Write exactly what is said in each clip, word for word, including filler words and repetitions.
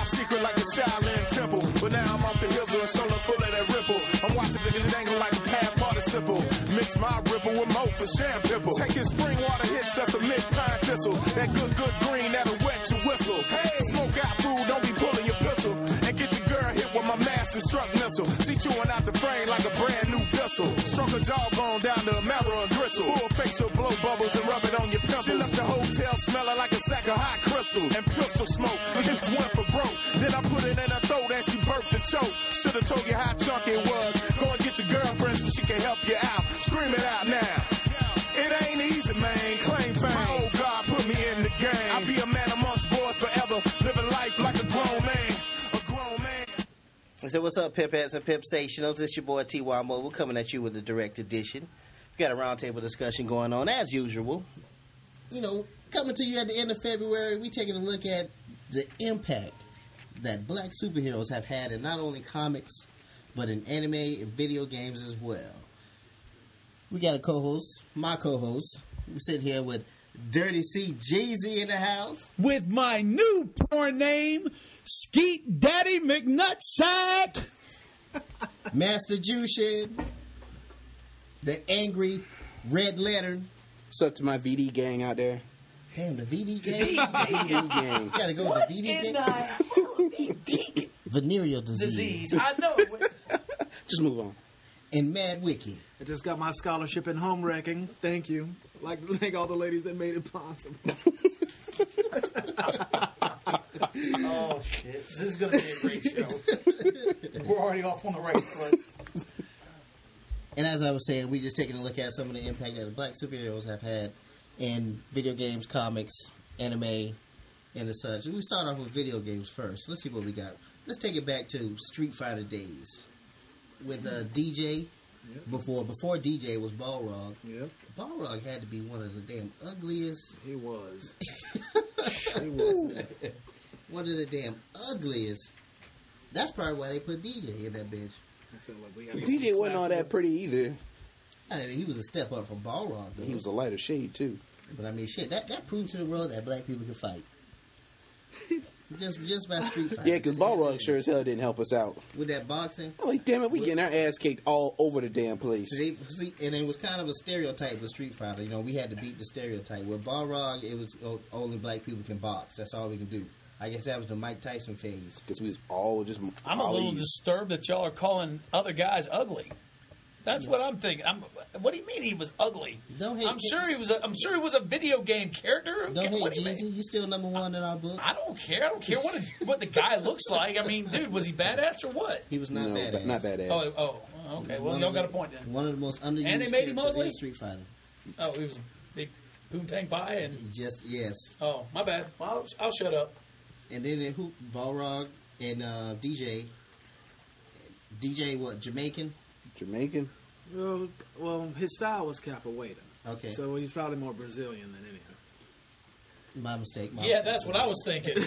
top secret like a Shaolin temple. But now I'm off the hills of a shoulder full of that ripple. I'm watching the dangle like a past participle. Mix my ripple with mo for sham pipple. Take his spring water hits, that's a mid pine thistle. That good, good green, that'll wet your whistle. Hey, smoke out food, don't be pulling your pistol. And get your girl hit with my master struck missile. See chewing out the frame like a brand new pistol. Struck a jawbone down to a marrow and gristle. Full facial blow bubbles and rub it on your pimples. She left the hotel smelling like a sack of hot crystals. And pistol smoke, hips went for broke. Then I put it in her throat and she burped the choke. Should've told you how chunky it was. Go and get your girlfriend so she can help you out. Scream it out now. It ain't easy, man. Claim fame. My old God put me in the game. I'll be a man amongst boys forever. Living life like a grown man. A grown man. So what's up, Pipettes and Pipsationals? It's your boy T Y Mo. We're coming at you with a direct edition. We got a roundtable discussion going on as usual. You know, coming to you at the end of February, we taking a look at the impact that black superheroes have had in not only comics, but in anime and video games as well. We got a co-host, my co-host. We're sitting here with Dirty C Jeezy in the house. With my new porn name, Skeet Daddy McNutsack. Master Jushin. The angry Red Lantern. What's up to my V D gang out there? Damn, the V D gang? V D gang. You gotta go with the V D gang? Venereal disease. Disease. I know. Just move on. And Mad Wiki. I just got my scholarship in home wrecking. Thank you. Like, thank all the ladies that made it possible. Oh, shit. This is going to be a great show. We're already off on the right foot. And as I was saying, we just taking a look at some of the impact that the black superheroes have had in video games, comics, anime, and the such. We start off with video games first. Let's see what we got. Let's take it back to Street Fighter days with uh, D J. Yep. Before before D J was Balrog. Yep. Balrog had to be one of the damn ugliest. He was. He was. One of the damn ugliest. That's probably why they put D J in that bitch. I said, look, we D J wasn't all that pretty either. I mean, he was a step up from Balrog, though. He was a lighter shade, too. But I mean, shit, that, that proved to the world that black people can fight. just just by Street Fighter. Yeah, because Balrog sure as hell didn't help us out. With that boxing. I'm like, damn it, we getting our ass kicked all over the damn place. See, see, and it was kind of a stereotype with Street Fighter. You know, we had to beat the stereotype. With Balrog, it was oh, only black people can box. That's all we can do. I guess that was the Mike Tyson phase. Because we was all just... I'm a little disturbed that y'all are calling other guys ugly. That's what I'm thinking. I'm, what do you mean he was ugly? Don't hate I'm sure he was. A, I'm sure he was a video game character. Don't hate what do you Jeezy. mean? You still number one in our book. I don't care. I don't care what a, what the guy looks like. I mean, dude, was he badass or what? He was not no, badass. Not badass. Oh, oh, okay. Well, y'all got a point then. One of the most underused And they made him characters ugly? in Street Fighter. Oh, he was a big Poontang pie and just yes. Oh, my bad. Well, I'll, I'll shut up. And then in Hoop, Balrog and uh, D J. D J, what, Jamaican? Jamaican? Well, well, his style was capoeira. Okay. So he's probably more Brazilian than anything. My mistake. My yeah, mistake. that's what I was thinking.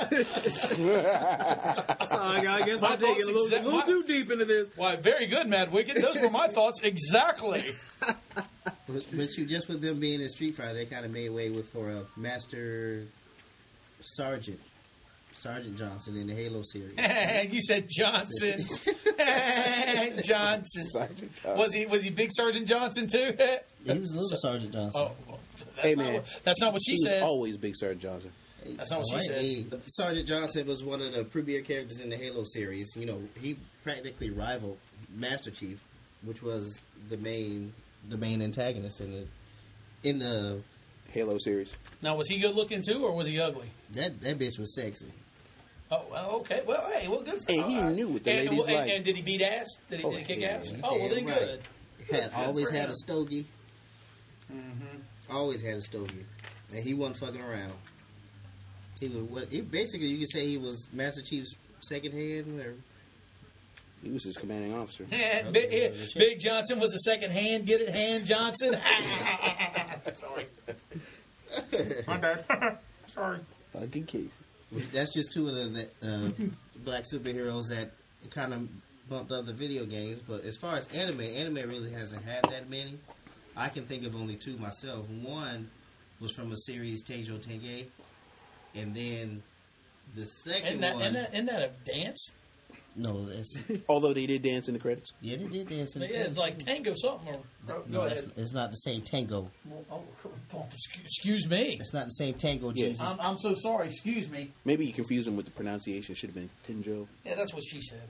Sorry, I guess My I'm digging a little, exa- little my- too deep into this. Why, very good, Mad Wicked. Those were my thoughts exactly. But, but you just with them being in Street Fighter, they kind of made way with for a Master Sergeant. Sergeant Johnson in the Halo series. You said Johnson. Johnson. Sergeant Johnson. Was he was he Big Sergeant Johnson too? He was little Sergeant Johnson. Oh, well, that's Hey, not man. what, that's not what she He said. was always Big Sergeant Johnson. That's not what she All right, said. hey, Sergeant Johnson was one of the premier characters in the Halo series. You know, he practically rivaled Master Chief, which was the main the main antagonist in the in the Halo series. Now, was he good looking too, or was he ugly? that that bitch was sexy. Oh, well, okay. Well, hey, well, good for Hey, him. he All right. knew what the and, ladies and, liked. and did he beat ass? Did he, Oh, did he kick yeah. ass? Oh, well, then Yeah, good. Had always for had him. a stogie. Mm-hmm. Always had a stogie, and he wasn't fucking around. He was what? He, basically, you could say he was Master Chief's second hand. Or, He was his commanding officer. Yeah, Big, yeah, Big Johnson was a second hand. Get it, Hand Johnson. Sorry. My bad. Sorry. Fucking Casey. that's just two of the, the uh, black superheroes that kind of bumped up the video games. But as far as anime, anime really hasn't had that many. I can think of only two myself. One was from a series, Teijo Tenge, and then The second Isn't that, one. isn't that, isn't that a dance? No, that's, Although they did dance in the credits. yeah, they did dance in the Yeah, credits. like tango something. Or, go No, that's, ahead. it's not the same tango. Oh, oh, excuse me. It's not the same tango, Yeah. Jeezy. I'm, I'm so sorry. Excuse me. Maybe you confused them with the pronunciation. Should have been Tinjo. Yeah, that's what she said.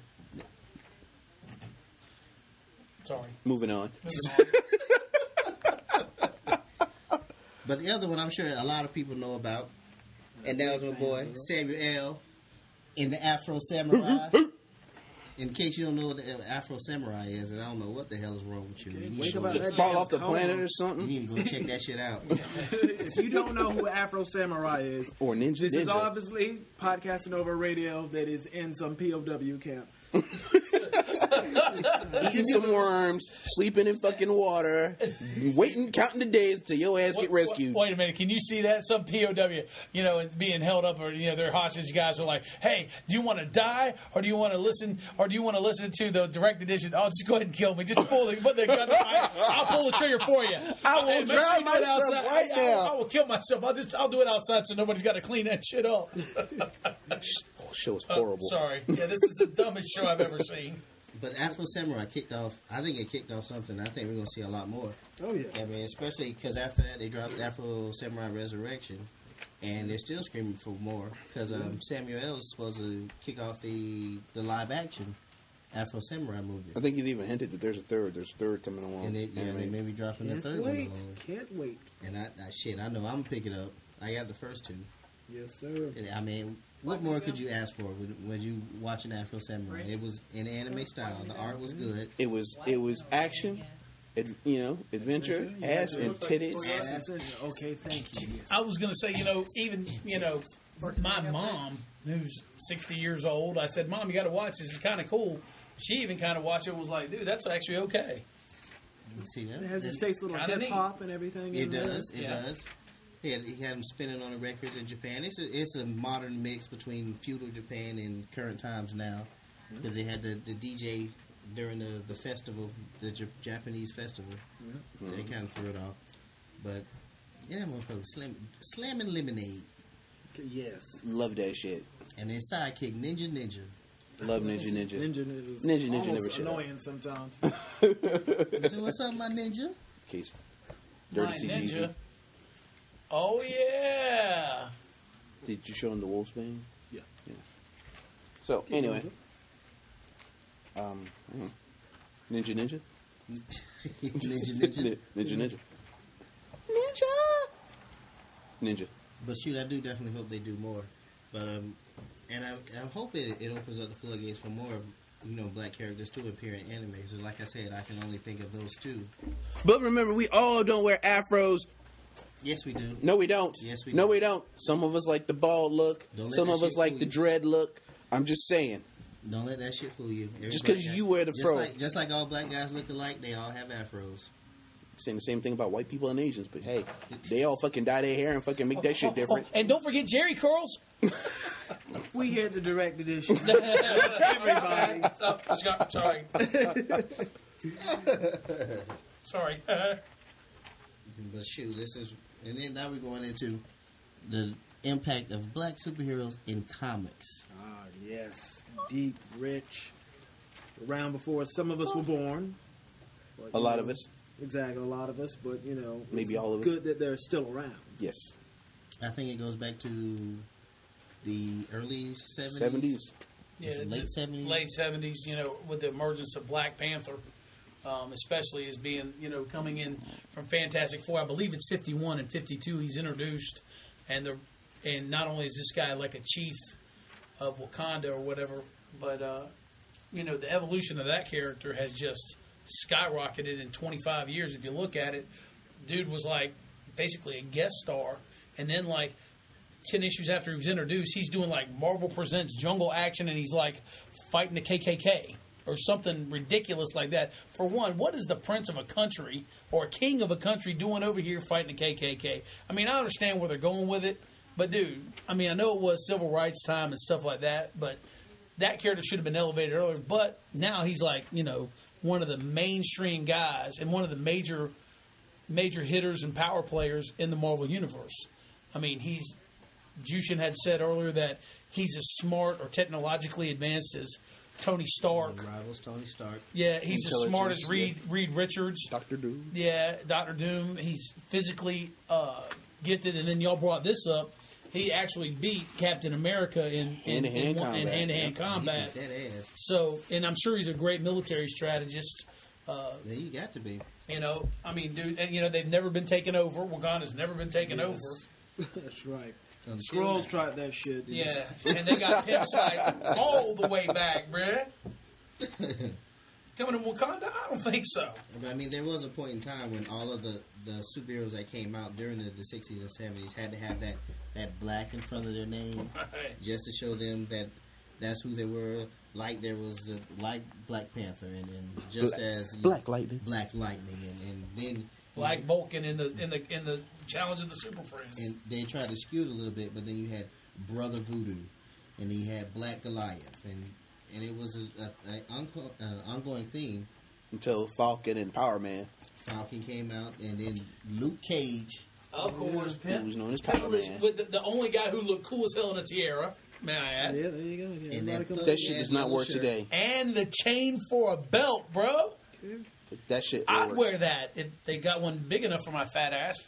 Sorry. Moving on. Moving on. But the other one, I'm sure a lot of people know about, and that was my boy Samuel L. in the Afro Samurai. In case you don't know what the Afro Samurai is, and I don't know what the hell is wrong with you, you need, Wake to about go, that Fall damn off the cone. planet or you something. need to go check that shit out. If you don't know who Afro Samurai is, Or Ninja this is Ninja. obviously podcasting over radio that is in some P O W camp. Eating some worms, sleeping in fucking water, waiting, counting the days till your ass get Wait- rescued. Wait a minute, can you see that? Some P O W, you know, being held up, or you know, their hostage guys are like, "Hey, do you want to die, or do you want to listen, or do you want to listen to the direct edition? Oh, just go ahead and kill me. Just pull the, put the gun. I, I'll pull the trigger for you. I will Hey, make drown you do it myself outside. right I, I, now. I will kill myself. I'll just, I'll do it outside, so nobody's got to clean that shit up. Oh, show was Oh, horrible. sorry, yeah, this is the dumbest show I've ever seen. But Afro Samurai kicked off. I think it kicked off something. I think we're gonna see a lot more. Oh yeah. I mean, especially because after that they dropped Afro Samurai Resurrection, and they're still screaming for more because um, Samuel L. is supposed to kick off the the live action Afro Samurai movie, I think he's even hinted that there's a third. There's a third coming along. and they, yeah, they may be dropping the Can't third wait. one along. Can't wait. And I, I shit, I know I'm gonna pick it up. I got the first two. Yes, sir. And, I mean, what more could you ask for when, when you watching Afro Samurai? It was in anime style. The art was good. It was it was action, ad, you know, adventure, ass and titties. Yes, okay, thank you. Yes. I was going to say, you know, even, you know, my mom, who's sixty years old, I said, Mom, you got to watch this. It's kind of cool. She even kind of watched it and was like, dude, that's actually okay. You see that? It has its taste little Kinda hip hop and everything. It in there. does. It Yeah. does. He had, he had him spinning on the records in Japan. It's a, it's a modern mix between feudal Japan and current times now, because they had the, the D J during the, the festival, the J- Japanese festival. They kind of threw it off, but yeah, motherfucker, slam, slamming lemonade, Yes. Love that shit. and then sidekick Ninja Ninja. Love Ninja Ninja. Ninja Ninja. Ninja Ninja almost never shut up. annoying sometimes. So what's up, my ninja? Case. Dirty My C G Z. Ninja. Oh, yeah. Did you show him the Wolfsbane? Yeah. Yeah. So anyway, um, mhm. Ninja Ninja. Ninja Ninja. Ninja Ninja. Ninja. Ninja. But shoot, I do definitely hope they do more. But um, and I, I hope it, it opens up the floodgates for more, you know, black characters to appear in anime. So like I said, I can only think of those two. But remember, we all don't wear afros. Yes, we do. No, we don't. Yes, we no, do. we don't. Some of us like the bald look. Don't let Some that of us shit like fool the you. dread look. I'm just saying. Don't let that shit fool you. Every Just black 'cause guy- you wear the just fro. like, just like all black guys look alike, they all have afros. Saying the same thing about white people and Asians, but hey, they all fucking dye their hair and fucking make that shit different. Oh, and don't forget Jerry curls. We had the direct edition. Everybody. Oh, Scott, sorry. Sorry. But shoot, this is, and then now we're going into the impact of black superheroes in comics. Ah, yes. Deep, rich. Around before some of us were born. But, A you lot know, of us. Exactly, a lot of us. But, you know, Maybe it's all of us. good that they're still around. Yes. I think it goes back to the early seventies. Seventies. Yeah, Late the- seventies? Late seventies, you know, with the emergence of Black Panther, um, especially as being, you know, coming in from Fantastic Four. I believe it's fifty-one and fifty-two. He's introduced, and the and not only is this guy like a chief of Wakanda or whatever, but uh, you know, the evolution of that character has just skyrocketed in twenty-five years. If you look at it, dude was like basically a guest star, and then like ten issues after he was introduced, he's doing like Marvel Presents Jungle Action, and he's like fighting the K K K or something ridiculous like that. For one, what is the prince of a country or a king of a country doing over here fighting the K K K? I mean, I understand where they're going with it, but dude, I mean, I know it was civil rights time and stuff like that, but that character should have been elevated earlier. But now he's like, you know, one of the mainstream guys and one of the major major hitters and power players in the Marvel Universe. I mean, he's Jushin had said earlier that he's as smart or technologically advanced as Tony Stark. Rivals Tony Stark. Yeah, he's as smart as Intelligence, Reed Reed Richards. Doctor Doom. Yeah, Doctor Doom. He's physically uh, gifted, and then y'all brought this up. He actually beat Captain America in in Hand-to-hand in, one- in combat, hand-to-hand yeah. combat. He beat that ass. So, and I'm sure he's a great military strategist. Uh, Yeah, you got to be. you know, I mean, dude, and, you know, they've never been taken over. Wakanda's never been taken Yes. over. That's right. Um, Skrulls tried that shit. Yeah, and they got Pimp side all the way back, bruh. Coming to Wakanda? I don't think so. But I mean, there was a point in time when all of the, the superheroes that came out during the, the sixties and seventies had to have that, that black in front of their name Right. just to show them that that's who they were. Like there was the like Black Panther, and, and just Black- as Black Lightning. Black Lightning, and, and then Black Vulcan in the in the in the Challenge of the Super Friends. and they tried to skew it a little bit, but then you had Brother Voodoo, and then you had Black Goliath, and and it was a, a, a onco- uh, ongoing theme. Until Falcon and Power Man. Falcon came out, and then Luke Cage. Of course, Who Pimp. was known as Power Privileged Man. with the, the only guy who looked cool as hell in a tiara. May I add? Yeah, there you go. Yeah, And everybody that come- thug- That shit Yeah, does not yellow work shirt. today. And the chain for a belt, bro. That shit I'd works. wear that if they got one big enough for my fat ass.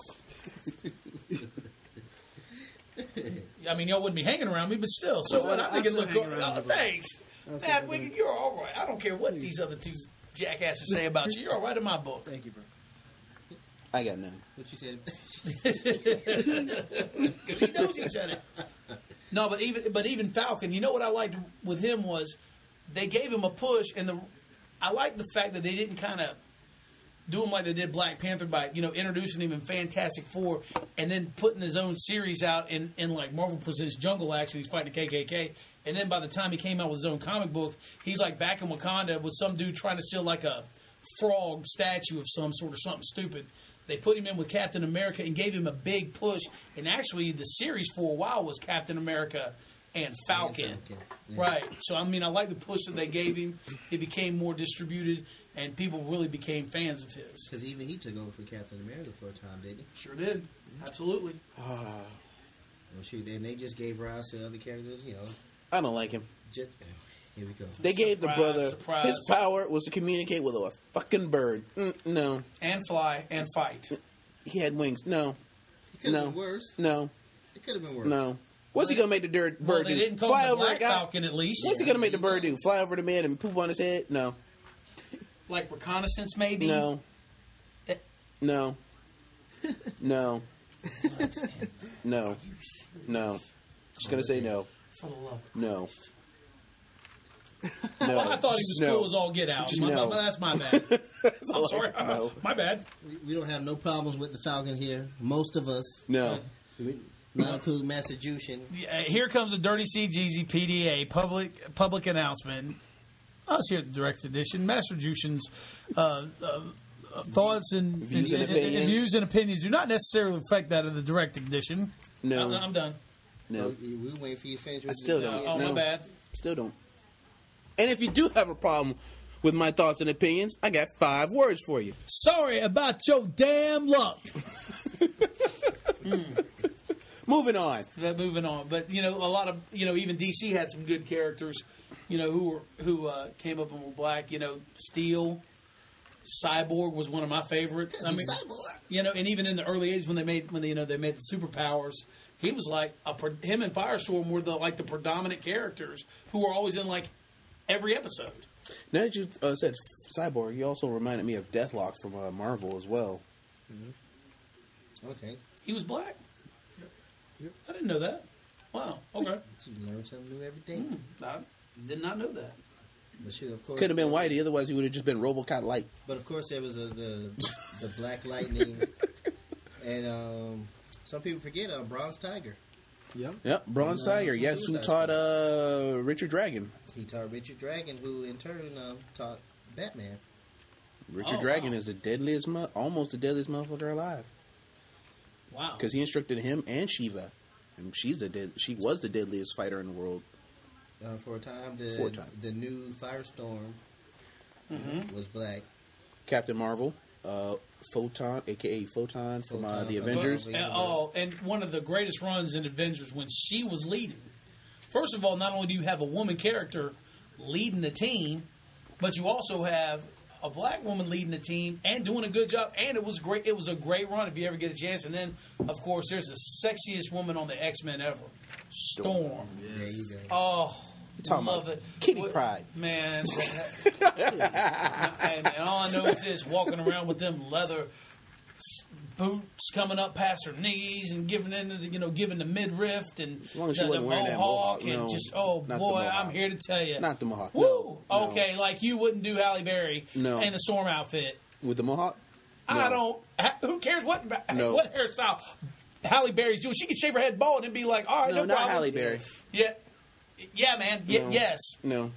I mean, y'all wouldn't be hanging around me, but still. So what? I I'll think it still looked hang good. around Oh, with you. thanks. I'll still Mad hang Wicked, around. you're all right. I don't care what these other two jackasses say about you. You're all right in my book. Thank you, bro. I got none. What you said? Because he knows he said it. No, but even but even Falcon, you know what I liked with him was they gave him a push, and the I like the fact that they didn't kind of do him like they did Black Panther by you know introducing him in Fantastic Four and then putting his own series out in, in like Marvel Presents Jungle Action. He's fighting the K K K, and then by the time he came out with his own comic book, he's like back in Wakanda with some dude trying to steal like a frog statue of some sort or something stupid. They put him in with Captain America and gave him a big push. And actually, the series for a while was Captain America and Falcon. And Falcon, yeah. Right. So, I mean, I like the push that they gave him. It became more distributed, and people really became fans of his. Because even he took over for Captain America for a time, didn't he? Sure did. Absolutely. Well, shoot, then they just gave rise to other characters, you know. I don't like him. Just, here we go. They gave the Surprise, brother surprise. his power was to communicate with a fucking bird. Mm, no, And fly and fight. he had wings. No, It could have no, been worse. no, It could have been worse. no. What's he gonna make the dirt bird Well, they do? didn't call Fly him the over a Black guy? Falcon, at least. What's he gonna make the bird do? Fly over the man and poop on his head? No, Like reconnaissance, maybe? no, Eh. no, no, no, no. Just gonna say no, For the love of no, Well, no. I thought he was Just cool no. as all get out. Just My- no. my- that's my bad. I'm sorry. No. My bad. We, we don't have no problems with the Falcon here. Most of us. No. We, not including Master Jushin. Yeah, here comes a Dirty C Jeezy P D A public public announcement. Us here at the Direct Edition, Master Jushin's uh, uh, uh, thoughts and Views and and- opinions. views and opinions do not necessarily affect that of the Direct Edition. No. I'm, I'm done. No. We were waiting for you to finish. I still Uh, don't. oh, No. my bad. Still don't. And if you do have a problem with my thoughts and opinions, I got five words for you. Sorry about your damn luck. Moving on. But moving on, but you know, a lot of you know, even D C had some good characters, you know, who were who uh, came up and were black. You know, Steel, Cyborg was one of my favorites. I mean, Cyborg. you know, and even in the early eighties when they made when they you know they made the superpowers, he was like a pre- him and Firestorm were the like the predominant characters who were always in like every episode. Now that you uh, said Cyborg, you also reminded me of Deathlock from uh, Marvel as well. Okay. He was black. I didn't know that. Wow. Okay. So you learn something new every day. I did not know that. But shoot, of course. Could have been Whitey, otherwise he would have just been RoboCop light. But of course, there was the the, the Black Lightning, and um, some people forget uh, Bronze Tiger. Yep. Yep, Bronze No, Tiger. it's Yes, who Suicide taught uh, Richard Dragon. He taught Richard Dragon, who in turn um, taught Batman. Richard Oh, Dragon wow. is the deadliest, mo- almost the deadliest motherfucker alive. Wow. Because he instructed him and Shiva. And she's the dead. She was the deadliest fighter in the world. Uh, for a time, the For a time. the new Firestorm Mm-hmm. was black. Captain Marvel. Uh, Photon, aka Photon from uh, Photon the from Avengers. Marvel. And, oh, and one of the greatest runs in Avengers when she was leading. First of all, not only do you have a woman character leading the team, but you also have a black woman leading the team and doing a good job. And it was great. It was a great run if you ever get a chance. And then, of course, there's the sexiest woman on the X-Men ever, Storm. There you go. Oh, You talking love about it. kitty What- pride. man. Hey, man, all I know is this: walking around with them leather boots coming up past her knees and giving in, the, you know, giving the midriff and As long as the, she wasn't the wearing that mohawk mohawk, and no. just oh Not the boy, mohawk. I'm here to tell you, Not the mohawk. Woo! No, no. Okay, like you wouldn't do Halle Berry No. in the Storm outfit. With the mohawk? I No. don't. ha- Who cares what No. what hairstyle Halle Berry's doing? She can shave her head bald and be like, all right, No, no, not problem. Halle Berry. Yeah, yeah, man. Yeah, No. yes. No.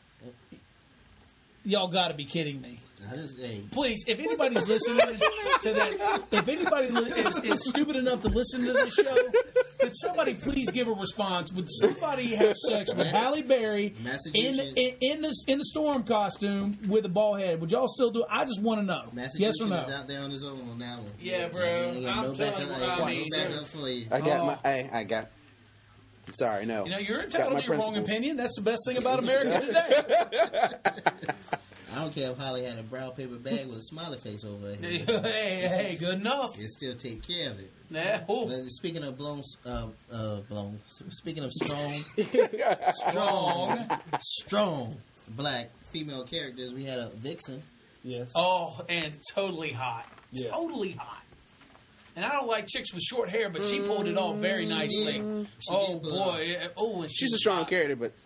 Y'all got to be kidding me. I just, hey, Please, if anybody's listening to that, if anybody li- is, is stupid enough to listen to this show, could somebody please give a response? Would somebody have sex with Halle Berry in, Massachusetts. in in the in the Storm costume with a bald head? Would y'all still do it? I just want to know. Massachusetts Yes or no? is out there on his own on that one. Yeah, bro. Ain't got I'm no telling backup, you what ain't I got mean, no sir. backup for you. I got Oh. my. I, I got. I'm sorry, no. You know, you're Got entitled my to your wrong principles. opinion. That's the best thing about America today. I don't care if Holly had a brown paper bag with a smiley face over it. hey, hey, good enough. It still take care of it. Yeah. Ooh, But speaking of blown, uh, uh, blown. Speaking of strong, strong. strong black female characters, we had a Vixen. Yes. Oh, and totally hot. Yeah. Totally hot. And I don't like chicks with short hair, but she pulled it off very nicely. did. She Oh did pull it boy! off. Yeah. Oh, and She's a was strong hot. character, but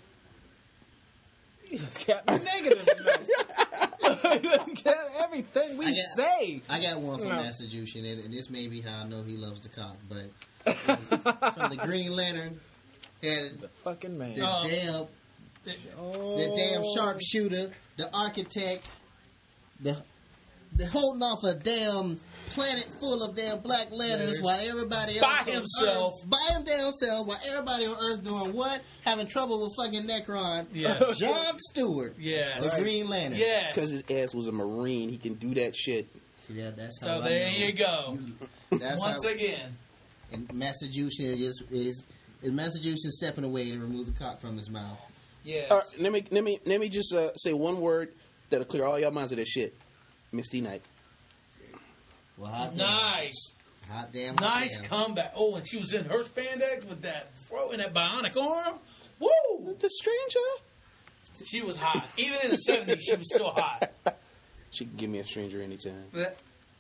Cap negative. Cap everything we I got- say. I got one from No. Massachusetts, and, and this may be how I know he loves the cock, but from the Green Lantern, had The fucking man. the Oh. damn, oh. the damn sharpshooter, the architect, the the holding off a damn planet full of damn black lanterns Lanterns. while everybody else By on himself. Earth, by him damn self, while everybody on Earth doing what? Having trouble with fucking Necron. Yeah. John Stewart, Yes. the Green Lantern. Yes. because his ass was a Marine, he can do that shit. See, that, that's how So I there know. you go. That's Once how, again. and Massachusetts is is is Massachusetts stepping away to remove the cock from his mouth. Yes. All right, let me let me let me just uh, say one word that'll clear all y'all minds of that shit. Misty Knight. Well, hot damn, Nice. hot damn, hot Nice damn. comeback. Oh, and she was in her spandex with that throw and that bionic arm. Woo! The Stranger. She was hot. Even in the seventies, she was still hot. She can give me a stranger anytime. That-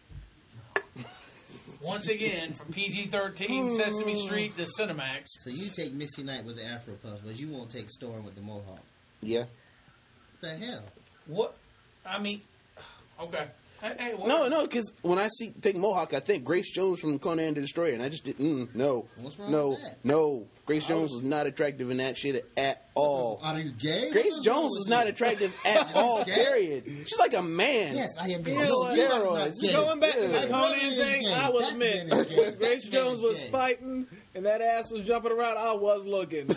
Once again, from P G thirteen, Sesame Street to Cinemax. So you take Misty Knight with the Afro puffs, but you won't take Storm with the mohawk. Yeah. What the hell? What? I mean, okay. Hey, hey, what- No, no, because when I see think Mohawk, I think Grace Jones from Conan the Destroyer, and I just didn't. Mm, no, What's wrong no, with that? no. Grace Jones was not attractive in that shit at all. Are you gay? Grace What's wrong Jones with is you? not attractive at all. gay? Period. She's like a man. Yes, I am gay. You know No, what? you are not Steroids. gay. Going back to Yeah. the My brother Conan is thing, gay. I will That admit, man is gay. when Grace That man Jones is was gay. fighting and that ass was jumping around, I was looking.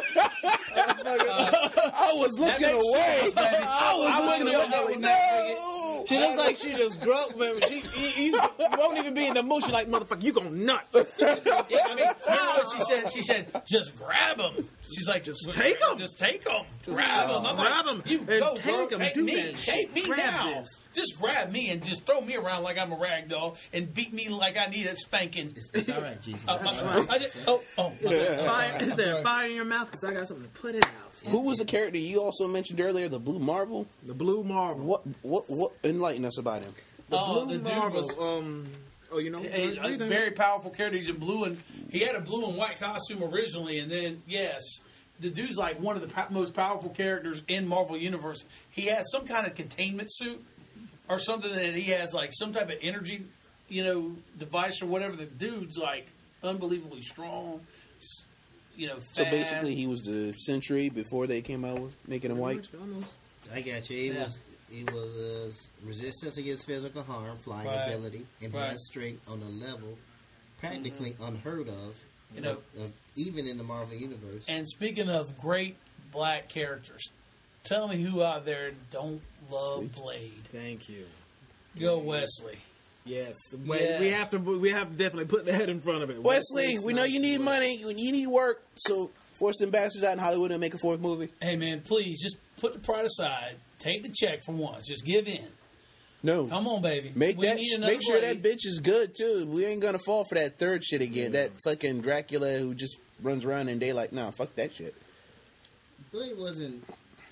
I was That looking makes away. sense, man. I was I looking wouldn't away. have No. She looks like she just broke, man. She, you, you, you won't even be in the mood. She's like, motherfucker, you gonna nut. Yeah, I mean, remember what she said? She said, "Just grab him." She's like, "Just take 'em. Just take him. Grab him. I'm grab like, 'em You and go, take girl. 'em. Take Do me. that shit. Take me Grab down. this. Just grab me and just throw me around like I'm a rag doll and beat me like I need a spanking." It's, it's all right, Jesus. Uh, It's all uh, right. I just, oh, oh, my bad. Fire, is there fire in your mouth? Because I got something to put it out. Who was the character you also mentioned earlier? The Blue Marvel. The Blue Marvel. What? What? What? Enlighten us about him. The Oh, Blue the dude Marvel. was- um. Oh, you know. a, a very powerful character. He's in blue and he had a blue and white costume originally, and then yes, the dude's like one of the po- most powerful characters in Marvel Universe. He has some kind of containment suit or something that he has like some type of energy, you know, device or whatever. The dude's like unbelievably strong. s- You know, So fast. basically, he was the Sentry before they came out with making him white. Almost. I got you. He Yeah. was he was uh, resistance against physical harm, flying Right. ability, enhanced Right. strength on a level practically unheard of, You know- of, of even in the Marvel universe. And speaking of great black characters, tell me who out there don't love Sweet. Blade. Thank you. Go Wesley. Yes, Wait, Yeah. we have to. We have to definitely put that in front of it. Wesley, we know you need Snipes. money, you need work, so force them bastards out in Hollywood and make a fourth movie. Hey, man, please just put the pride aside. Take the check for once. Just give in. No, Come on, baby. make We that. need another Make sure Blade. that bitch is good too. We ain't gonna fall for that third shit again. That fucking Dracula who just runs around in daylight. Nah, fuck that shit. Blade wasn't.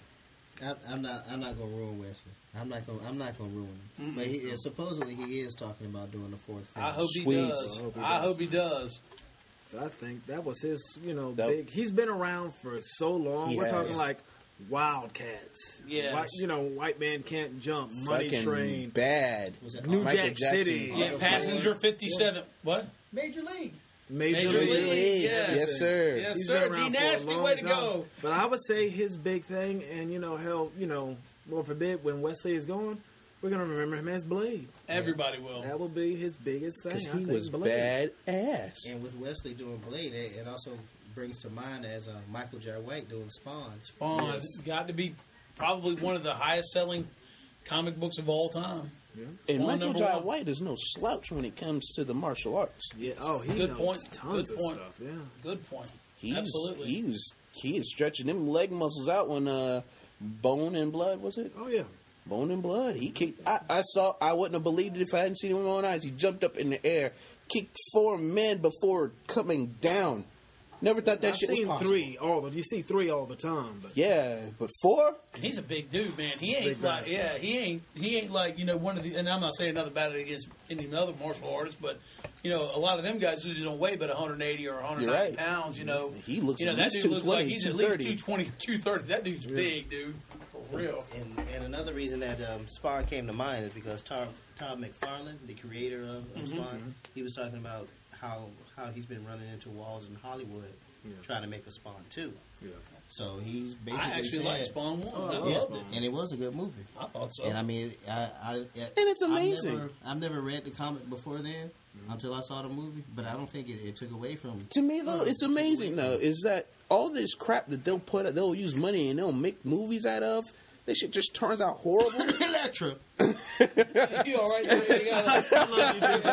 I, I'm not. I'm not gonna ruin Wesley. I'm not gonna. I'm not gonna ruin him. But he is, supposedly he is talking about doing the fourth film. I hope he Sweet. does. I hope he I does. hope he does. So I think that was his. You know, That- big. He's been around for so long. He We're has. talking like Wildcats. Yes. White, you know, White Man Can't Jump. Money Fucking Train. bad. Was it New Michael Jack Jackson. City. Yeah, Passenger fifty-seven. What? Major League. Major, Major League. League, yes. Yes, sir. Yes, He's sir. been D around for a Nasty, long way to time. go. But I would say his big thing, and you know, hell, you know, Lord forbid, when Wesley is gone, we're gonna remember him as Blade. Everybody will. That will be his biggest thing. Because I he think, was Blade. bad ass. And with Wesley doing Blade, it, it also brings to mind as uh, Michael J. White doing Spawn. Spawn has got to be probably one of the highest selling comic books of all time. And Spawn Michael number J. one. White is no slouch when it comes to the martial arts. Yeah. Oh, he Good knows point. tons Good of point. stuff. Yeah. Good point. He's, Absolutely. He was he is stretching them leg muscles out when uh, Bone and Blood was it? Oh yeah. Bone and Blood. He kicked. I, I saw. I wouldn't have believed it if I hadn't seen it with my own eyes. He jumped up in the air, kicked four men before coming down. Never thought that I've shit was seen possible. three all the. You see three all the time, but Yeah, but four. And he's a big dude, man. He ain't big like, guy. yeah, he ain't, he ain't like, you know, one of the. And I'm not saying nothing about it against any other martial artists, but you know, a lot of them guys usually don't weigh but one hundred eighty or one hundred ninety You're right. pounds. You know, He looks you know, at that least dude looks like 220, he's at least 230. two twenty, two thirty. That dude's big, dude, for real. And, and another reason that um, Spawn came to mind is because Tom, Todd McFarlane, the creator of, of Spawn, he was talking about how how he's been running into walls in Hollywood trying to make a Spawn two. yeah. So he's basically I actually said, like Spawn one. Oh, I I love yeah, loved it. and it was a good movie. I thought so. And I mean, I, I, and it's amazing. I've never, I've never read the comic before then until I saw the movie, but I don't think it, it took away from. To me, though, it's amazing. Though, is that all this crap that they'll put, they'll use money and they'll make movies out of. This shit just turns out horrible. Electra. You all right? There? You got I still love you, Jimmy.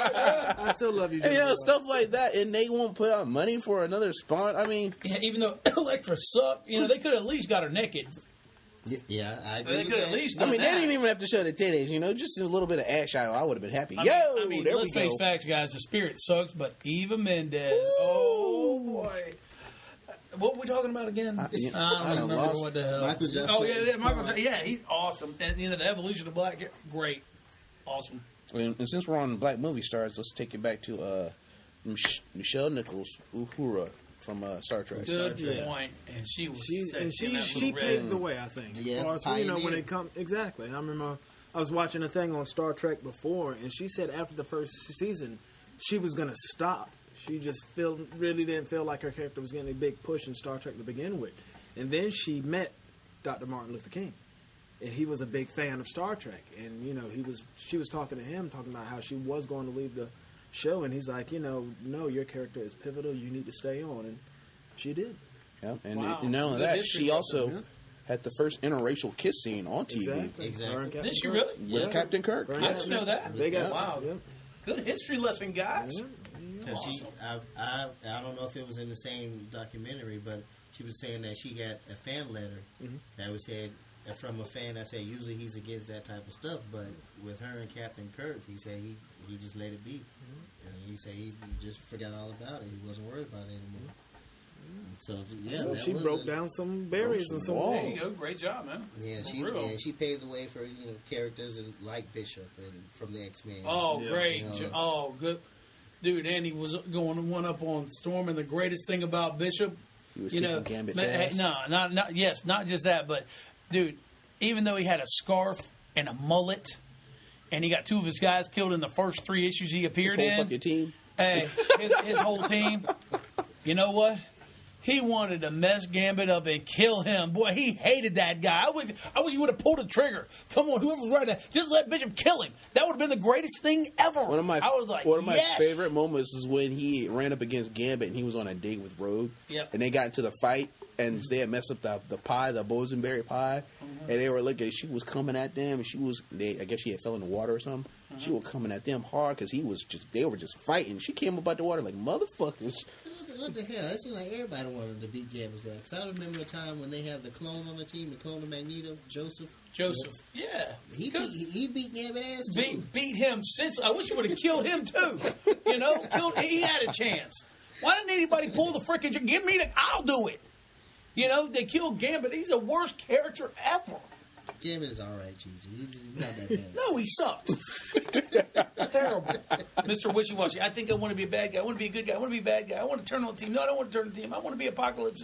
I still love you, And, Jimmy. you know, stuff like that, and they won't put out money for another Spawn. I mean, yeah, even though Electra sucked, you know, they could at least got her naked. Y- Yeah, I agree. They with could that. at least. I Done mean, they that. didn't even have to show the titties. You know, just a little bit of ash. I, I would have been happy. I Yo, mean, I mean, there let's we face go. facts, guys. The spirit sucks, but Eva Mendes. Oh boy, what were we talking about again? I, yeah, don't I done remember lost. what the hell. Michael J. Oh yeah, Fox yeah, Michael. Spawn. J. Yeah, he's awesome. And you know the evolution of Black, great, awesome. And, and since we're on Black movie stars, let's take it back to uh, Mich- Michelle Nichols, Uhura from uh, Star Trek. Good Trek. point. And she was She, sexy and she in that she little paved red. the way, I think. Yeah, As far as, you know, when pioneer. it comes exactly. I remember I was watching a thing on Star Trek before, and she said after the first season, she was going to stop. She just feel really didn't feel like her character was getting a big push in Star Trek to begin with, and then she met Doctor Martin Luther King, and he was a big fan of Star Trek, and you know he was she was talking to him, talking about how she was going to leave the show, and he's like, you know, no, your character is pivotal. You need to stay on, and she did. Yep. And, Wow. and not only Good that, history she lesson, also yeah. had the first interracial kiss scene on T V Exactly. Exactly. Her and Captain Did she Kirk. really? with Yeah. Captain Kirk. Her I and didn't know that. They got Wow. yeah. Good history lesson, guys. Because she, Awesome. I, I, I don't know if it was in the same documentary, but she was saying that she got a fan letter that was said uh, from a fan that said usually he's against that type of stuff, but with her and Captain Kirk, he said he, he just let it be. And he said he just forgot all about it. He wasn't worried about it anymore. So yeah, So that she was broke a- down some barriers some and some walls. There you walls. go. Great job, man. Yeah, For she real. yeah, she paved the way for you know characters like Bishop and from the X Men. Oh, Yeah. great. Yeah. jo- Oh, good. Dude, Andy was going one up on Storm, and the greatest thing about Bishop, He was you know, kicking Gambit's man, hey, ass. no, not, not, yes, not just that, but, dude, even though he had a scarf and a mullet, and he got two of his guys killed in the first three issues he His appeared whole in, fucking team. hey, his, his whole team, you know what? He wanted to mess Gambit up and kill him. Boy, he hated that guy. I wish, I wish he would have pulled the trigger. Come on, whoever's right there, just let Bishop kill him. That would have been the greatest thing ever. One of my I was like, one of my yes. favorite moments is when he ran up against Gambit and he was on a date with Rogue. Yep. And they got into the fight and they had messed up the the pie, the bosenberry pie, Mm-hmm. and they were looking. She was coming at them, and she was. They, I guess she had fell in the water or something. She was coming at them hard because he was just they were just fighting. She came up out the water like motherfuckers. What the, what the hell? It seemed like everybody wanted to beat Gambit's ass. 'Cause I remember a time when they had the clone on the team, the clone of Magneto, Joseph. Joseph, yeah. He beat, he, he beat Gambit ass too. Beat, beat him since. I wish you would have killed him too. You know, killed, he had a chance. Why didn't anybody pull the freaking? Give me the. I'll do it. You know, they killed Gambit. He's the worst character ever. Gambit is all right, Gigi. He's not that bad. No, he sucks. It's terrible. Mister Wishy-Washy. I think I want to be a bad guy. I want to be a good guy. I want to be a bad guy. I want to turn on the team. No, I don't want to turn on the team. I want to be Apocalypse.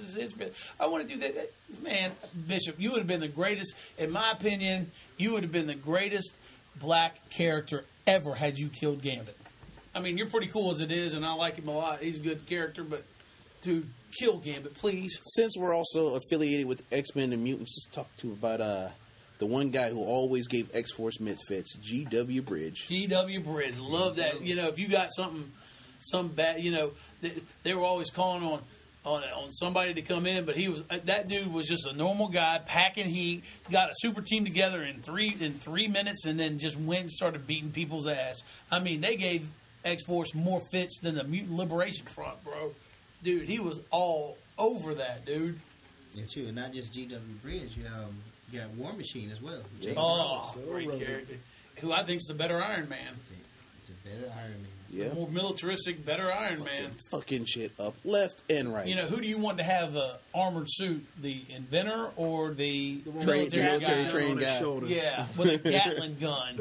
I want to do that. Man, Bishop, you would have been the greatest. In my opinion, you would have been the greatest black character ever had you killed Gambit. I mean, you're pretty cool as it is, and I like him a lot. He's a good character, but to kill Gambit, please. Since we're also affiliated with X-Men and Mutants, let's talk to about uh, the one guy who always gave X-Force misfits, G W Bridge. G W Bridge. Love that. You know, if you got something, some bad, you know, they, they were always calling on, on on somebody to come in, but he was that dude was just a normal guy packing heat, got a super team together in three in three minutes, and then just went and started beating people's ass. I mean, they gave X-Force more fits than the Mutant Liberation Front, bro. Dude, he was all over that, dude. Yeah, true. And not just G W Bridge. You, um, you got War Machine as well. James Oh, Rhodes. great character. Who I think's the better Iron Man. The better Iron Man. Yeah. The more militaristic, better Iron Man. Fucking shit up left and right. You know, who do you want to have the armored suit? The inventor or the, Train- military, the military guy? trained on his guy. shoulder. Yeah, with a Gatling gun.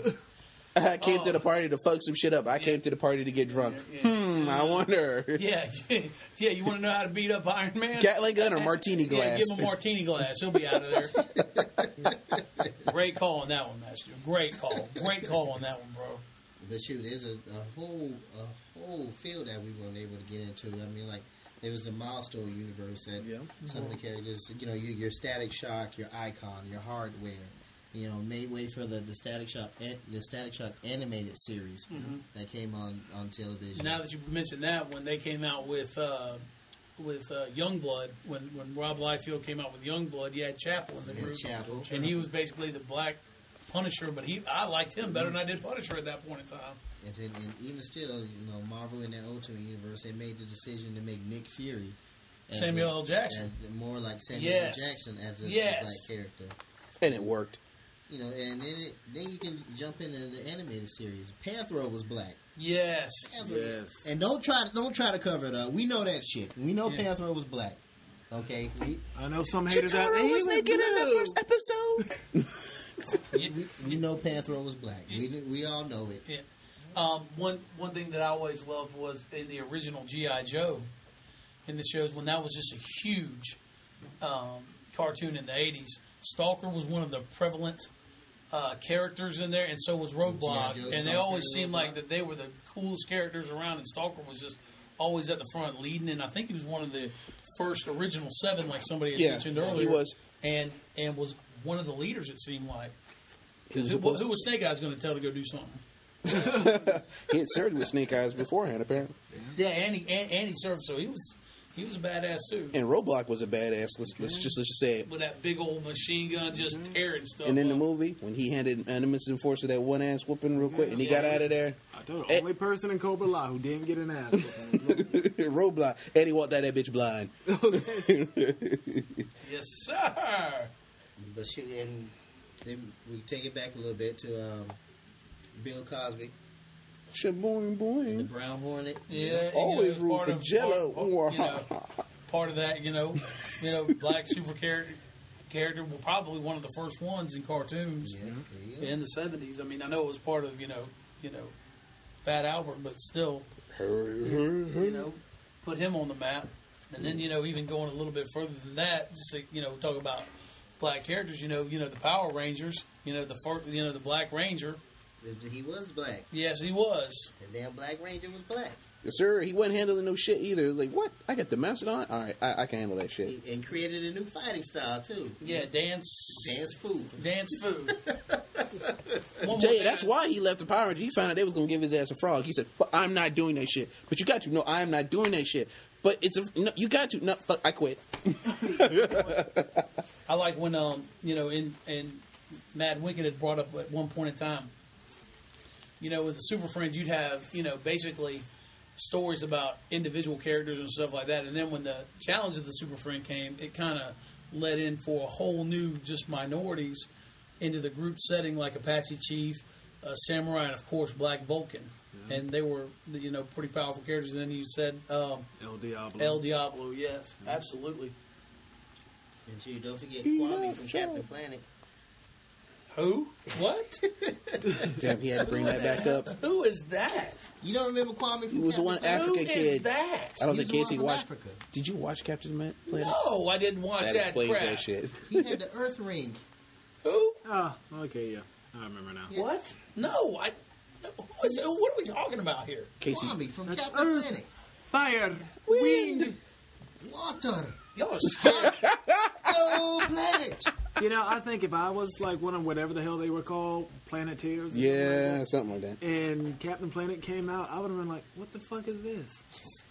I came Oh. to the party to fuck some shit up. I came to the party to get drunk. Yeah, yeah. Hmm, I wonder. Yeah, yeah. You want to know how to beat up Iron Man? Gatling gun or martini Yeah, glass? give him a martini glass. He'll be out of there. Great call on that one, Master. Great call. Great call on that one, bro. But shoot, there's a, a whole a whole field that we weren't able to get into. I mean, like there was the Milestone universe that Yeah. some of the characters, you know, your, your Static Shock, your Icon, your Hardware, you know, made way for the, the Static Shock the Static Shock animated series that came on, on television. Now that you mentioned that, when they came out with uh, with uh, Youngblood, when when Rob Liefeld came out with Youngblood, you had Chapel in the Yeah, group, Chapel. and he was basically the Black Punisher. But he, I liked him better than I did Punisher at that point in time. And, then, and even still, you know, Marvel in their Ultimate Universe, they made the decision to make Nick Fury as Samuel a- L. Jackson. as more like Samuel Yes. L. Jackson as a, a Yes. black character. And it worked. You know, and then it, then you can jump into the animated series. Panthro was black. Yes. Panthro- Yes. And don't try to don't try to cover it up. We know that shit. We know Yeah. Panthro was black. Okay, we, I know some hated that. Chitara He was naked in the blue. first episode. Yeah. we know Panthro was black. We we all know it. Yeah. Um, one one thing that I always loved was in the original G I. Joe, in the shows when that was just a huge um, cartoon in the eighties. Stalker was one of the prevalent uh, characters in there, and so was Roadblock. G I. Joe, And they Stalker, always seemed Roadblock. like that they were the coolest characters around, and Stalker was just always at the front leading. And I think he was one of the first original seven, like somebody had Yeah, mentioned he earlier. was. and and was one of the leaders. It seemed like. He was Who, supposed who was Snake Eyes going to tell to go do something? He had served with Snake Eyes beforehand, apparently. Yeah, and he and, and he served, so he was he was a badass too. And Roblox was a badass. Let's let's just let's just say it. With that big old machine gun just tearing stuff. And in the up. movie, when he handed Animus Enforcer that one ass whooping real quick, and he got out of there, I told the Eh. only person in Cobra La who didn't get an ass. Roblox, and he walked out that bitch blind. Yes, sir. But shoot, and then we take it back a little bit to um, Bill Cosby, Shaboing the boing. Brown Hornet. Yeah, Always you know, root part for of- Jello. Part, part, you know, part of that, you know, you know, black super character. Character, well, probably one of the first ones in cartoons Yeah, there you go. in the seventies. I mean, I know it was part of you know, you know, Fat Albert, but still, you know, put him on the map. And then, you know, even going a little bit further than that, just to, you know, talk about black characters. You know, you know the Power Rangers. You know the first, you know the Black Ranger. He was black. Yes, he was. The damn Black Ranger was black. Yes, sir. He wasn't handling no shit either. Like, what? I got the Mastodon? All right, I, I can handle that shit. He, and created a new fighting style too. Yeah, dance, Dance food. dance food. One Tell more you, that's thing- why he left the Power Rangers. He found out they was gonna give his ass a frog. He said, "Fuck, I'm not doing that shit." But you got to. No, I am not doing that shit. But it's a no, you got to. No, fuck, I quit. I like when um you know in in Mad Wicked had brought up at one point in time you know, with the Super Friends, you'd have, you know, basically stories about individual characters and stuff like that. And then when the challenge of the Super Friend came, it kind of led in for a whole new just minorities into the group setting, like Apache Chief, uh, Samurai, and of course Black Vulcan. Yeah. And they were, you know, pretty powerful characters. And then you said um, El Diablo. El Diablo, yes, yeah. Absolutely. And you don't forget Kwame from Captain Planet. Who? What? Damn, he had to bring that back up. Who is that? You don't remember Kwame from He was the one Captain African Who kid. is that? I don't He think was the Casey one from watched. Africa. Did you watch Captain Planet? No, I didn't watch That that, explains crap. that shit. He had the Earth Ring. Who? Ah, okay, yeah. I remember now. Yeah. What? No, I. Who is, what are we talking about here? Casey. Kwame from That's Captain Earth. Planet. Fire, Wind. Water. Y'all are scared. Oh, planet. You know, I think if I was like one of whatever the hell they were called, Planeteers, or Yeah, something something like that. like that, and Captain Planet came out, I would have been like, "What the fuck is this?"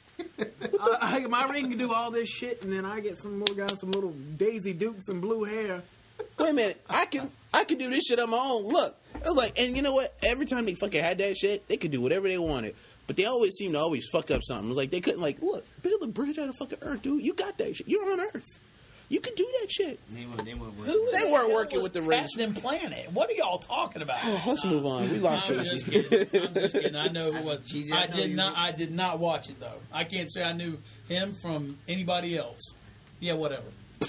I, I, my ring can do all this shit, and then I get some more guys, some little Daisy Dukes and blue hair. Wait a minute, I can I can do this shit on my own. Look, it was like, and you know what? Every time they fucking had that shit, they could do whatever they wanted. But they always seem to always fuck up something. It was like they couldn't like, look, build a bridge out of fucking Earth, dude. You got that shit. You're on Earth. You can do that shit. They weren't, they weren't Who working. the They weren't hell working was with the rings. Captain Planet. What are y'all talking about? Oh, let's move on. We lost I'm Casey. just kidding. I'm just kidding. I know who was. Cheesy, I I know did you not. were- I did not watch it though. I can't say I knew him from anybody else. Yeah, whatever.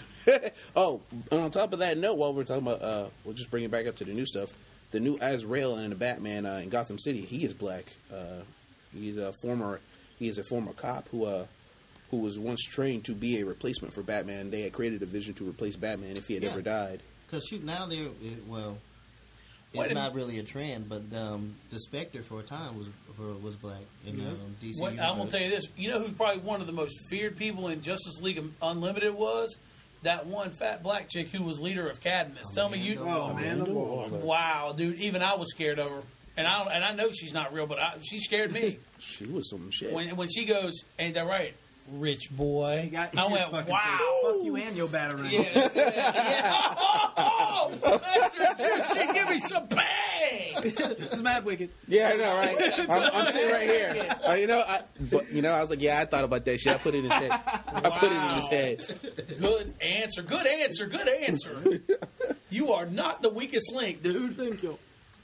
Oh, and on top of that note, while we're talking about, uh, we'll just bring it back up to the new stuff. The new Azrael in the Batman uh, in Gotham City, he is black. Uh, he's a former, he is a former cop who, uh, who was once trained to be a replacement for Batman. They had created a vision to replace Batman if he had Yeah. ever died. Because shoot, now they're it, well, Wait it's a- not really a trend, but um, the Spectre for a time was for, was black in um, D C. What, I'm universe. gonna tell you this. You know who's probably one of the most feared people in Justice League Unlimited was that one fat black chick who was leader of Cadmus. Tell me you. Amanda Oh man, the Waller. Wow, dude. Even I was scared of her, and I and I know she's not real, but I, she scared me She was some shit. when when she goes, "Ain't that right, rich boy?" You got I his went, fucking "Wow." face. Fuck you and your battering. Yeah, yeah, yeah. Oh, oh, that's her, she give me some bang. It's mad wicked. Yeah, I know, right? I'm, I'm sitting right here. Uh, you know, I, but, you know, I was like, yeah, I thought about that shit. I put it in his head. I put it in his head. Good answer. Good answer. Good answer. You are not the weakest link, dude. Thank you.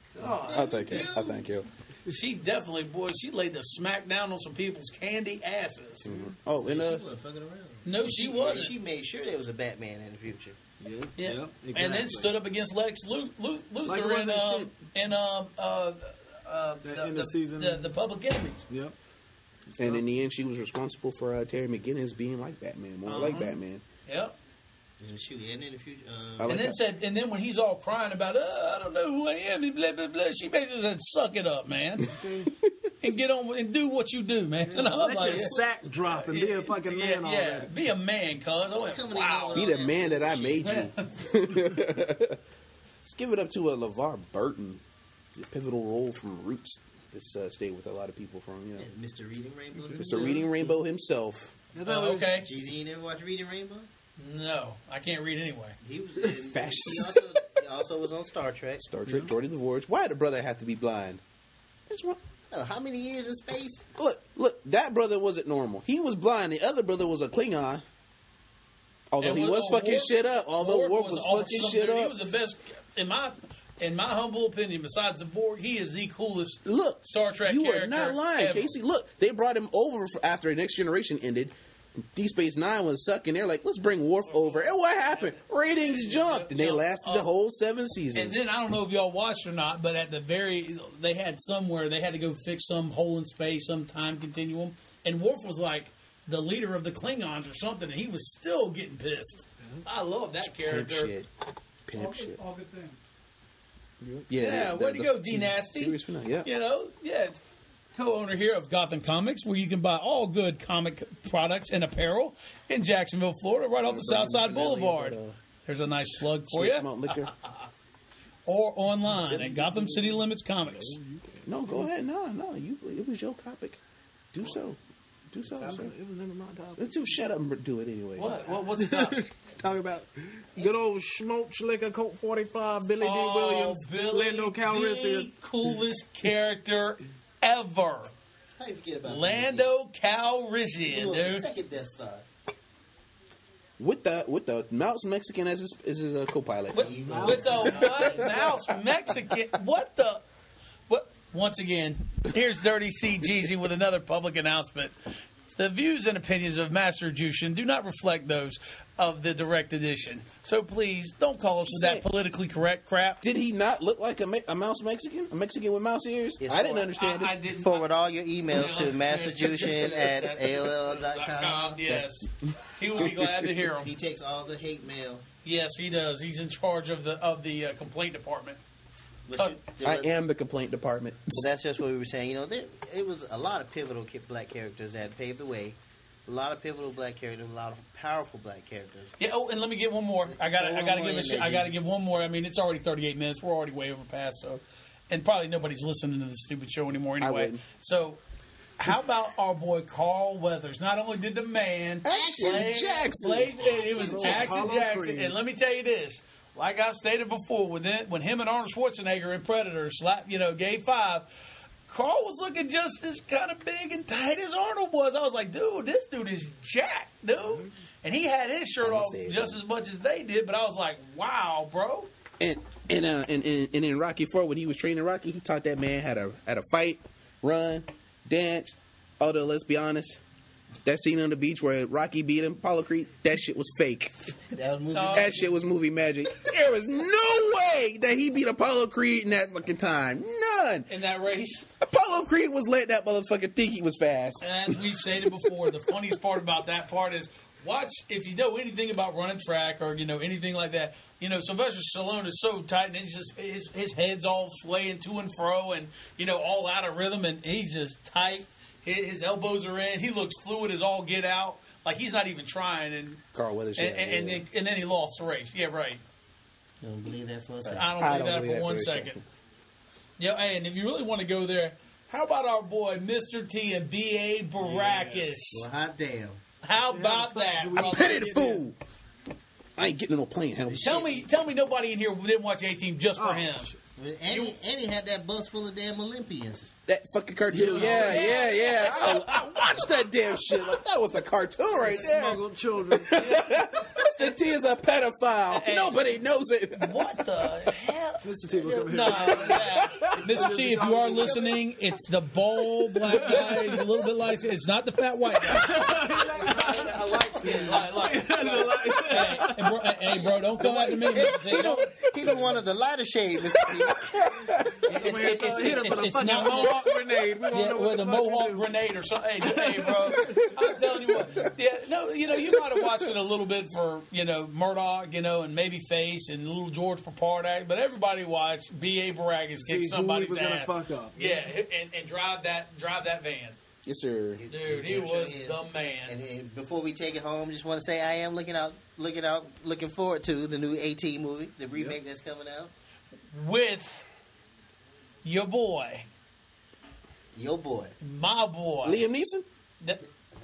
I thank you. I thank you. She definitely, boy, she laid the smack down on some people's candy asses. Oh, and uh, She wasn't fucking around. No, she wasn't. She made sure there was a Batman in the future. Yeah, Yeah. yeah, And then exactly. stood up against Lex Lu- Lu- Like it Luthor and wasn't um, shit. and um, uh, uh, That the, end of the, season. the, the Public Enemies. Yep. and in the end, she was responsible for uh, Terry McGinnis being like Batman, more like Batman. Yep. And shoot, and in the future, uh, I And like then that. said, and then when he's all crying about, uh, I don't know who I am, and blah blah blah, she basically said, "Suck it up, man, and get on and do what you do, man." And I'm Let like, your sack drop and be a fucking yeah, man yeah, already. be a man, cuz. I went, Coming in wow. with Be the man that I made you. Let's give it up to uh, LeVar Burton. His pivotal role from Roots. This uh, stayed with a lot of people from, you know, Mister Reading Rainbow. Mister Reading Rainbow himself. I thought Uh, it was- okay, Jeezy, you never watched Reading Rainbow? no, I can't read anyway. He was. He Fascist. also, he also was on Star Trek. Star Trek, Jordy the Voyage. Why did the brother have to be blind? Just one. Oh, how many years in space? Look, look, that brother wasn't normal. He was blind. The other brother was a Klingon. Although And he with- was oh, fucking Worf- shit up. Although Worf Worf was awesome, fucking shit dude. He up. was the best in my in my humble opinion. Besides the Borg, he is the coolest. Look, Star Trek you character are not lying, ever. Casey. Look, they brought him over for after Next Generation ended. Deep Space Nine was sucking. They're like, let's bring Worf over. And what happened? Ratings jumped, and they lasted the whole seven And seasons. then I don't know if y'all watched or not, but at the very they had somewhere they had to go fix some hole in space, some time continuum, and Worf was like the leader of the Klingons or something, and he was still getting pissed. I love that Pimp character. shit. Pimp shit. all good things. Yeah, Yeah, the- way the- to go, the D season- Nasty. series finale, yeah. You know, yeah. Co-owner here of Gotham Comics, where you can buy all good comic products and apparel in Jacksonville, Florida, right off the Southside Boulevard. But, uh, There's a nice plug for Sweet you. Smoke Liquor. Or online at Gotham City Limits Comics. No, go ahead. No, no, you. It was your topic. Do so. Do something. It was, it was never my topic. Let's do shut up and do it anyway. What? what what's it about? Talking about good old Schmoke Schlicker, Colt forty-five, Billy Oh, D. Williams, Billy, Lando Calrissian. the coolest character ever. How you forget about Lando B Calrissian, G? The dude. second Death Star. With the with the mouse Mexican as his, as his uh, co-pilot. With, with the what? Mouse Mexican. What the? What? Once again, here's Dirty C. Jeezy with another public announcement. The views and opinions of Master Jushin do not reflect those of the direct edition. So please don't call us with that politically correct crap. Did he not look like a, me- a mouse Mexican? A Mexican with mouse ears? Yes, I didn't I- understand I, I it. didn't. Forward all your emails to Yeah. masterjushin at A O L dot com. Yes, he will be glad to hear He him. takes all the hate mail. Yes, he does. He's in charge of the of the uh, complaint department. But Uh, you- I am the complaint department. Well, that's just what we were saying. You know, there, it was a lot of pivotal ki- black characters that paved the way. A lot of pivotal black characters, a lot of powerful black characters. Yeah. Oh, and let me get one more. I got. Throw I got to one give. A more sh- in there, I got to Jeezy. give one more. I mean, it's already thirty-eight minutes. We're already way over past. So, and probably nobody's listening to this stupid show anymore I anyway. wouldn't. So, how about our boy Carl Weathers? Not only did the man Action play- Jackson. played- it was Action Action Apollo Jackson. Creed. And let me tell you this. Like I've stated before, when then, when him and Arnold Schwarzenegger in Predator slap, you know, gave five, Carl was looking just as kind of big and tight as Arnold was. I was like, dude, this dude is jacked, dude. And he had his shirt I'ma off say it, just man. as much as they did, but I was like, wow, bro. And and uh and, and, and in Rocky Four, when he was training Rocky, he taught that man how to how to fight, run, dance. Although let's be honest, that scene on the beach where Rocky beat him, Apollo Creed, that shit was fake. That was movie. Oh. That shit was movie magic. There was no way that he beat Apollo Creed in that fucking time. None. In that race. Apollo Creed was letting that motherfucker think he was fast. And as we've stated before, the funniest part about that part is watch, if you know anything about running track or, you know, anything like that, you know, Sylvester Stallone is so tight and he's just, his, his head's all swaying to and fro and, you know, all out of rhythm and he's just tight. His, his elbows are in. He looks fluid as all get out. Like he's not even trying. And Carl Weathers. and, and, and, then, and then he lost the race. Yeah, right. You don't believe that for a second. I don't I believe don't that believe for that one for a second. second. Yeah, hey, and if you really want to go there, how about our boy Mister T and B A Baracus? Well, hot damn. How about that? I Pity the fool. I ain't getting no plane help. Tell me, tell me, nobody in here didn't watch A-Team just for Oh, him. shit. And he, and he had that bus full of damn Olympians. That fucking cartoon. Yeah, yeah, yeah. I, I watched that damn shit. Like, that was the cartoon right there. Smuggled children. Mister T is a pedophile. Hey. Nobody knows it. What the hell? Mister T will come here. No, yeah. Mister T, if you are listening, it's the bald black guy. He's a little bit like it's not the fat white guy. I like skin. I like. Hey, hey, bro, hey, bro, don't come after me, Mister T. He the, he the one of the lighter shade, Mister T. It's, it's, it's, Uh, hit us it's, with a it's fucking not Mohawk grenade. We don't Yeah, know what with the a fuck to Mohawk do. grenade or something. Hey, hey, bro, I'm telling you what. Yeah, no, you know, you might have watched it a little bit for, you know, Murdoch, you know, and maybe Face and little George Papardak, but everybody watched B A Baracus See kick who somebody's was gonna ass. fuck up. Yeah, and, and drive that drive that van. Yes, sir. Dude, he Damn sure was is. the man. And, and before we take it home, just want to say I am looking out, looking out, looking forward to the new A-Team movie, the remake that's coming out. With your boy, Yo, boy. my boy. Liam Neeson? That-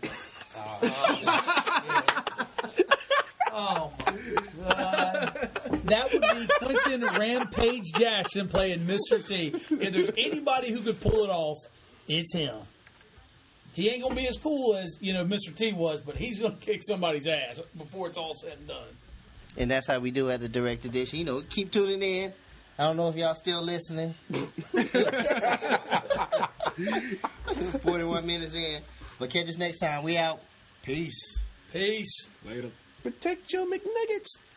oh my god. That would be Quentin Rampage Jackson playing Mister T. If there's anybody who could pull it off, it's him. He ain't gonna be as cool as, you know, Mister T was, but he's gonna kick somebody's ass before it's all said and done. And that's how we do at the Direct Edition. You know, keep tuning in. I don't know if y'all still listening. forty-one minutes in. But catch us next time. We out. Peace. Peace. Later. Protect your McNuggets.